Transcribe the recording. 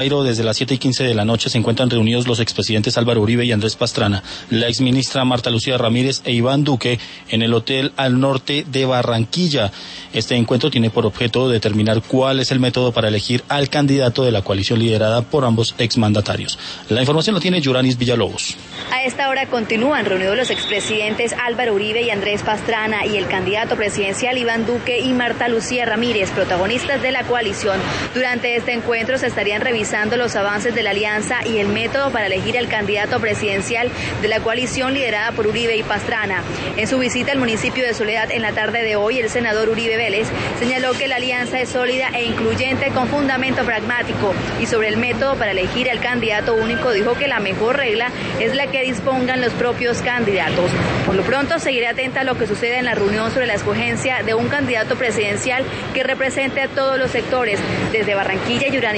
Desde las 7:15 de la noche se encuentran reunidos los expresidentes Álvaro Uribe y Andrés Pastrana, la exministra Marta Lucía Ramírez e Iván Duque en el Hotel Al Norte de Barranquilla. Este encuentro tiene por objeto determinar cuál es el método para elegir al candidato de la coalición liderada por ambos exmandatarios. La información la tiene Yuranis Villalobos. A esta hora continúan reunidos los expresidentes Álvaro Uribe y Andrés Pastrana y el candidato presidencial Iván Duque y Marta Lucía Ramírez, protagonistas de la coalición. Durante este encuentro se estarían revisando los avances de la alianza y el método para elegir al candidato presidencial de la coalición liderada por Uribe y Pastrana. En su visita al municipio de Soledad en la tarde de hoy, el senador Uribe Vélez señaló que la alianza es sólida e incluyente con fundamento pragmático, y sobre el método para elegir al candidato único dijo que la mejor regla es la que dispongan los propios candidatos. Por lo pronto seguiré atenta a lo que suceda en la reunión sobre la escogencia de un candidato presidencial que represente a todos los sectores. Desde Barranquilla, Yuranis